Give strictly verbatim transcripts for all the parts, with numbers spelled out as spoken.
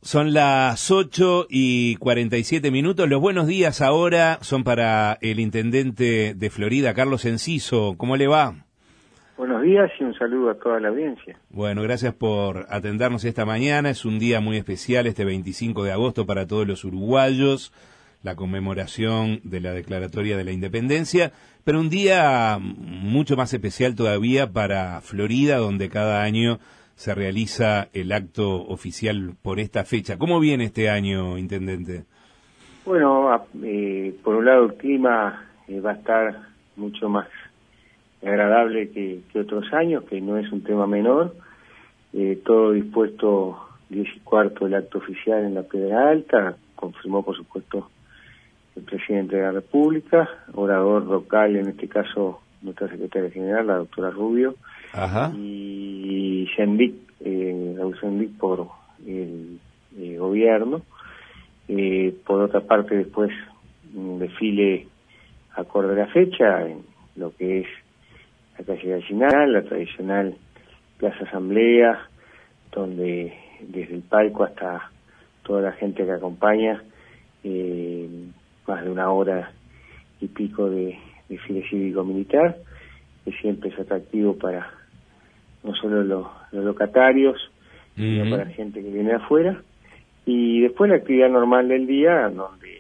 Son las ocho y cuarenta y siete minutos. Los buenos días ahora son para el intendente de Florida, Carlos Enciso. ¿Cómo le va? Buenos días y un saludo a toda la audiencia. Bueno, gracias por atendernos esta mañana. Es un día muy especial, este veinticinco de agosto, para todos los uruguayos, la conmemoración de la Declaratoria de la Independencia, pero un día mucho más especial todavía para Florida, donde cada año se realiza el acto oficial por esta fecha. ¿Cómo viene este año, intendente? Bueno, eh, por un lado el clima eh, va a estar mucho más agradable que, que otros años, que no es un tema menor. Eh, todo dispuesto, diez y cuarto el acto oficial en la Piedra Alta, confirmó por supuesto el presidente de la República, orador local, en este caso nuestra secretaria general, la doctora Rubio. Ajá. Y Sendic, eh, Raúl Sendic por el, el gobierno. Eh, por otra parte, después un desfile acorde a la fecha, en lo que es la calle Gallinal, la tradicional Plaza Asamblea, donde desde el palco hasta toda la gente que acompaña, eh, más de una hora y pico de desfile cívico-militar, que siempre es atractivo para no solo los, los locatarios, uh-huh, sino para gente que viene de afuera. Y después la actividad normal del día, donde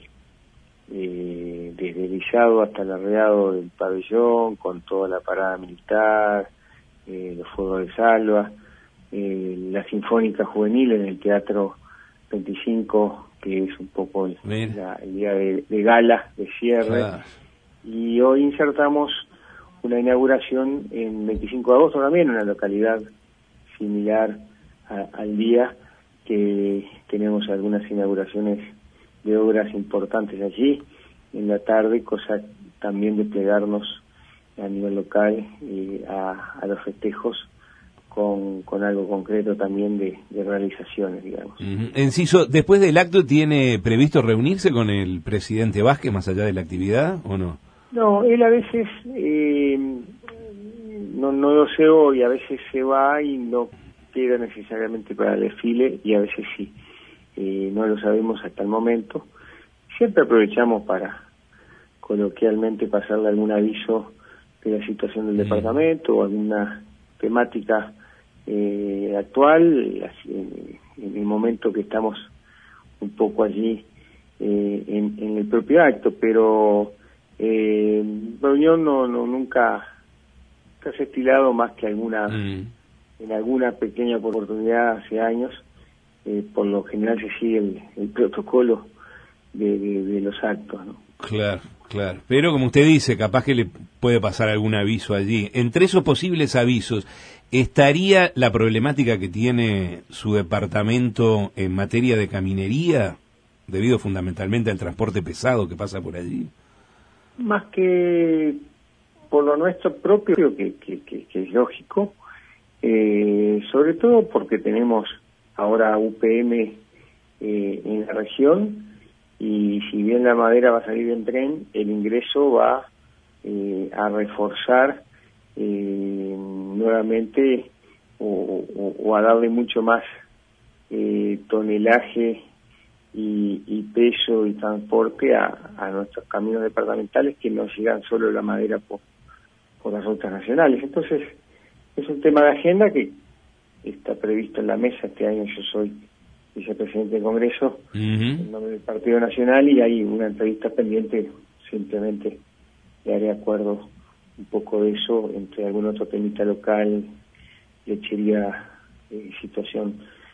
eh, desde el izado hasta el arreado del pabellón, con toda la parada militar, eh, los fuegos de salva, eh, la Sinfónica Juvenil en el Teatro veinticinco, que es un poco el, la, el día de, de gala, de cierre. Claro. Y hoy insertamos una inauguración en veinticinco de agosto también, en una localidad similar a, al día, que tenemos algunas inauguraciones de obras importantes allí en la tarde, cosa también de plegarnos a nivel local eh, a, a los festejos con, con algo concreto también de, de realizaciones, digamos. Uh-huh. Enciso, ¿después del acto tiene previsto reunirse con el presidente Vázquez más allá de la actividad o no? No, él a veces, eh, no, no lo sé hoy, a veces se va y no queda necesariamente para el desfile, y a veces sí, eh, no lo sabemos hasta el momento. Siempre aprovechamos para coloquialmente pasarle algún aviso de la situación del mm. departamento o alguna temática eh, actual, en, en el momento que estamos un poco allí eh, en, en el propio acto, pero Eh, reunión no, no nunca se ha estilado más que alguna mm. en alguna pequeña oportunidad hace años. Eh, por lo general se sigue el, el protocolo de, de, de los actos, ¿no? Claro, claro. Pero como usted dice, capaz que le puede pasar algún aviso allí. Entre esos posibles avisos, ¿estaría la problemática que tiene su departamento en materia de caminería, debido fundamentalmente al transporte pesado que pasa por allí? Más que por lo nuestro propio, que, que, que, que es lógico, eh, sobre todo porque tenemos ahora U P M eh, en la región, y si bien la madera va a salir en tren, el ingreso va eh, a reforzar eh, nuevamente o, o, o a darle mucho más eh, tonelaje Y, y peso y transporte a, a nuestros caminos departamentales, que no llegan solo la madera por, por las rutas nacionales. Entonces, es un tema de agenda que está previsto en la mesa. Este año yo soy vicepresidente del Congreso, uh-huh, en nombre del Partido Nacional, y hay una entrevista pendiente. Simplemente le haré acuerdo un poco de eso, entre algún otro temita local, lechería, eh, situación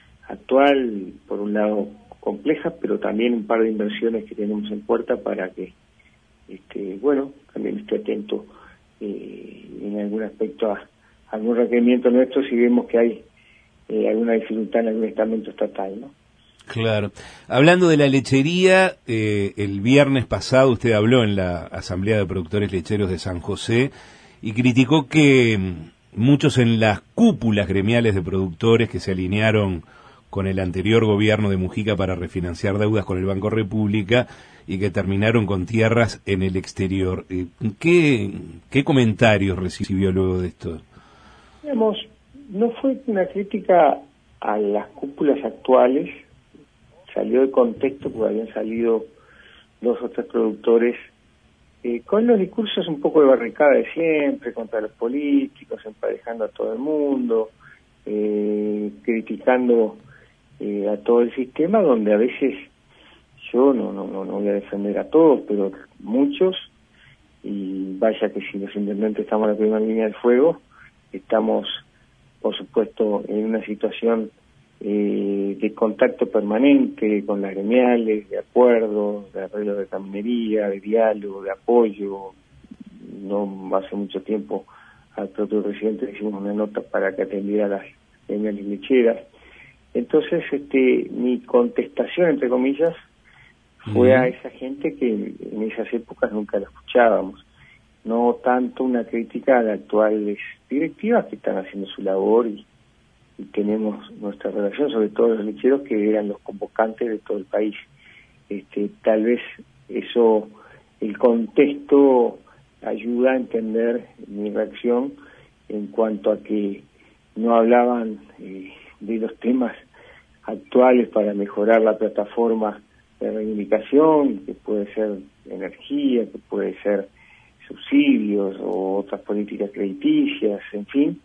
actual, por un lado complejas, pero también un par de inversiones que tenemos en puerta para que, este, bueno, también esté atento eh, en algún aspecto a, a algún requerimiento nuestro si vemos que hay eh, alguna dificultad en algún estamento estatal, ¿no? Claro. Hablando de la lechería, eh, el viernes pasado usted habló en la Asamblea de Productores Lecheros de San José y criticó que muchos en las cúpulas gremiales de productores que se alinearon con el anterior gobierno de Mujica para refinanciar deudas con el Banco República y que terminaron con tierras en el exterior. ¿Qué, qué comentarios recibió luego de esto? Digamos, no fue una crítica a las cúpulas actuales, salió de contexto porque habían salido dos o tres productores eh, con los discursos un poco de barricada de siempre, contra los políticos, emparejando a todo el mundo, eh, criticando eh, a todo el sistema, donde a veces yo no, no, no, no voy a defender a todos, pero muchos, y vaya que si los intendentes estamos en la primera línea del fuego, estamos, por supuesto, en una situación eh, de contacto permanente con las gremiales, de acuerdo, de arreglo de caminería, de diálogo, de apoyo. No hace mucho tiempo al propio presidente le hicimos una nota para que atendiera a las gremiales lecheras. Entonces, este, mi contestación, entre comillas, fue uh-huh. a esa gente que en esas épocas nunca la escuchábamos. No tanto una crítica a las actuales directivas que están haciendo su labor y, y tenemos nuestra relación, sobre todo los lecheros que eran los convocantes de todo el país. Este, tal vez eso, el contexto ayuda a entender mi reacción en cuanto a que no hablaban eh, de los temas actuales para mejorar la plataforma de reivindicación, que puede ser energía, que puede ser subsidios o otras políticas crediticias, en fin,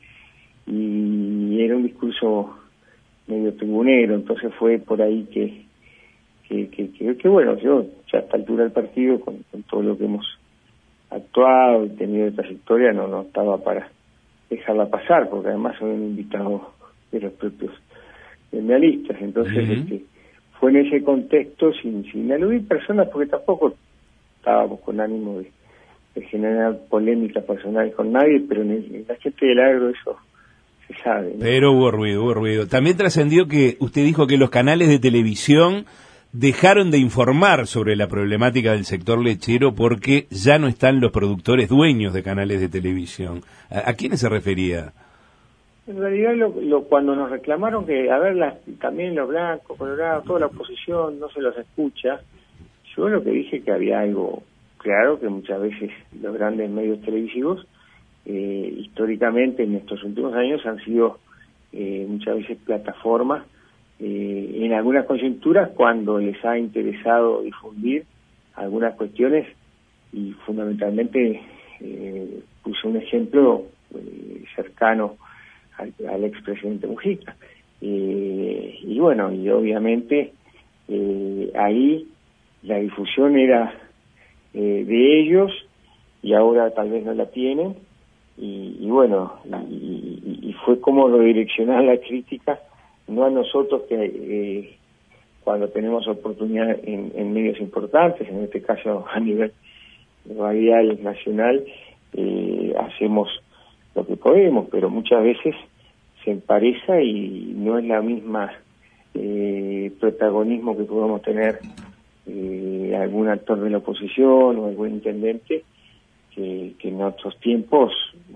y era un discurso medio tribunero, entonces fue por ahí que que, que, que, que bueno, yo ya a esta altura del partido, con, con todo lo que hemos actuado y tenido de trayectoria, no, no estaba para dejarla pasar, porque además soy un invitado de los propios gremialistas, entonces uh-huh. este, fue en ese contexto, sin, sin aludir personas, porque tampoco estábamos con ánimo de, de generar polémicas personales con nadie, pero en, el, en la gente del agro eso se sabe, ¿no? Pero hubo ruido, hubo ruido. También trascendió que usted dijo que los canales de televisión dejaron de informar sobre la problemática del sector lechero porque ya no están los productores dueños de canales de televisión. ¿A, a quiénes se refería? En realidad, lo, lo, cuando nos reclamaron que, a ver, las, también los blancos, colorados, toda la oposición no se los escucha, yo lo que dije que había algo claro, que muchas veces los grandes medios televisivos, eh, históricamente en estos últimos años han sido eh, muchas veces plataformas, eh, en algunas coyunturas cuando les ha interesado difundir algunas cuestiones, y fundamentalmente eh, puse un ejemplo eh, cercano al, al expresidente Mujica. Eh, y bueno, y obviamente eh, ahí la difusión era eh, de ellos y ahora tal vez no la tienen, y, y bueno, y, y fue como redireccionar la crítica, no a nosotros que eh, cuando tenemos oportunidad en, en medios importantes, en este caso a nivel radial nacional, eh, hacemos lo que podemos, pero muchas veces se empareza y no es la misma eh, protagonismo que podamos tener eh, algún actor de la oposición o algún intendente que, que en otros tiempos,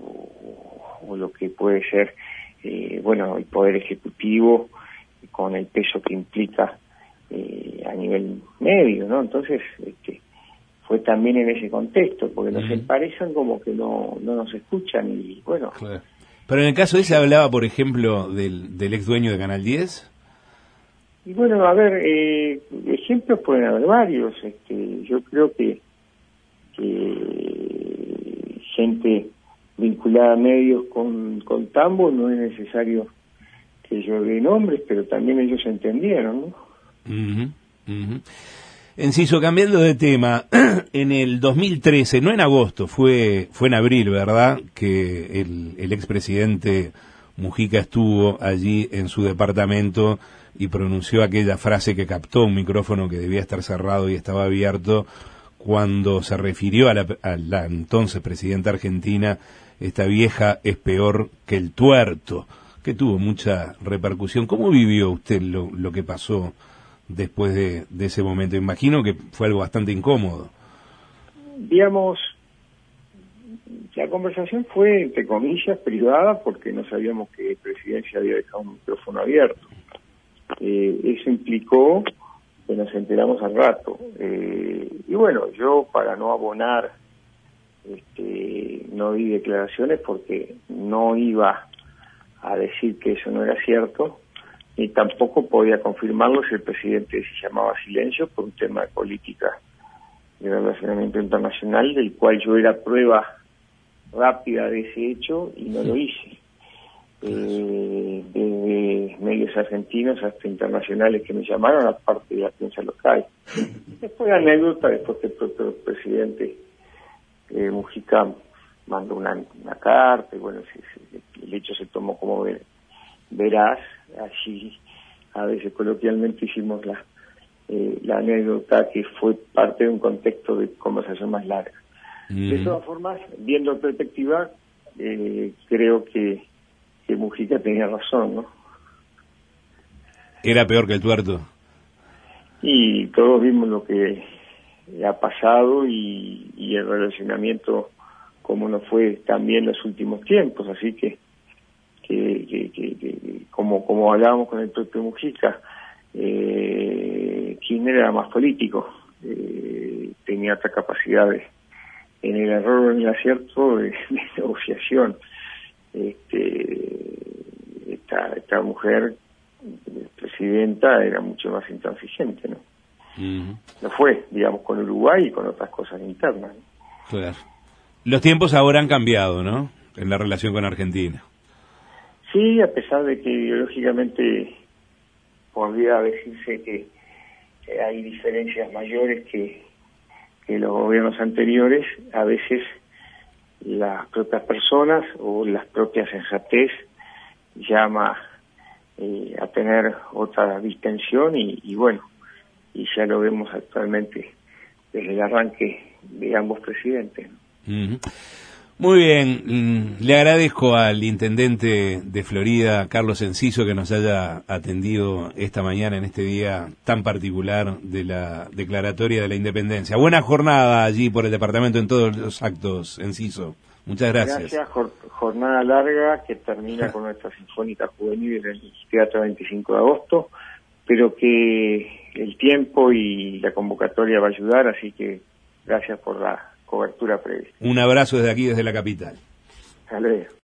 o, o lo que puede ser eh, bueno, el poder ejecutivo con el peso que implica eh, a nivel medio, ¿no? Entonces este, fue también en ese contexto, porque nos uh-huh. emparezan como que no, no nos escuchan y bueno. Claro. Pero en el caso ese hablaba, por ejemplo, del, del ex dueño de Canal diez. Y bueno, a ver, eh, ejemplos pueden haber varios. Este, yo creo que, que gente vinculada a medios con, con Tambo, no es necesario que yo dé nombres, pero también ellos entendieron, ¿no? Uh-huh, uh-huh. Enciso, cambiando de tema, en el dos mil trece, no en agosto, fue fue en abril, ¿verdad?, que el, el expresidente Mujica estuvo allí en su departamento y pronunció aquella frase que captó un micrófono que debía estar cerrado y estaba abierto, cuando se refirió a la, a la entonces presidenta argentina: esta vieja es peor que el tuerto, que tuvo mucha repercusión. ¿Cómo vivió usted lo, lo que pasó después de, de ese momento? Imagino que fue algo bastante incómodo. Digamos, la conversación fue, entre comillas, privada, porque no sabíamos que Presidencia había dejado un micrófono abierto. Eh, eso implicó que nos enteramos al rato. Eh, y bueno, yo, para no abonar, este, no di declaraciones porque no iba a decir que eso no era cierto, ni tampoco podía confirmarlo si el presidente se llamaba silencio por un tema de política de relacionamiento internacional, del cual yo era prueba rápida de ese hecho y no lo hice. Eh, desde medios argentinos hasta internacionales que me llamaron, aparte de la prensa local. Después la anécdota, después que el propio presidente eh, Mujica mandó una, una carta, y bueno, si, si, el hecho se tomó como ver, veraz. Allí a veces coloquialmente hicimos la, eh, la anécdota que fue parte de un contexto de conversación más larga. Mm. De todas formas, viendo en perspectiva, eh, creo que, que Mujica tenía razón, ¿no? Era peor que el tuerto. Y todos vimos lo que ha pasado y, y el relacionamiento como no fue también los últimos tiempos, así que que, que, que, que como como hablábamos con el propio Mujica, eh, Kirchner era más político, eh, tenía otra capacidad de, en el error o en el acierto de, de negociación. Este, esta, esta mujer presidenta era mucho más intransigente, ¿no? Uh-huh. Lo fue, digamos, con Uruguay y con otras cosas internas, ¿no? Claro. Los tiempos ahora han cambiado, ¿no?, en la relación con Argentina. Sí, a pesar de que ideológicamente podría decirse que, que hay diferencias mayores que, que los gobiernos anteriores, a veces las propias personas o las propias sensatez llama eh, a tener otra distensión y, y bueno, y ya lo vemos actualmente desde el arranque de ambos presidentes. Uh-huh. Muy bien, le agradezco al intendente de Florida, Carlos Enciso, que nos haya atendido esta mañana en este día tan particular de la declaratoria de la independencia. Buena jornada allí por el departamento en todos los actos, Enciso. Muchas gracias. Gracias, jornada larga que termina con nuestra Sinfónica Juvenil en el Teatro veinticinco de agosto, pero que el tiempo y la convocatoria va a ayudar, así que gracias por la cobertura prevista. Un abrazo desde aquí, desde la capital. Hasta luego.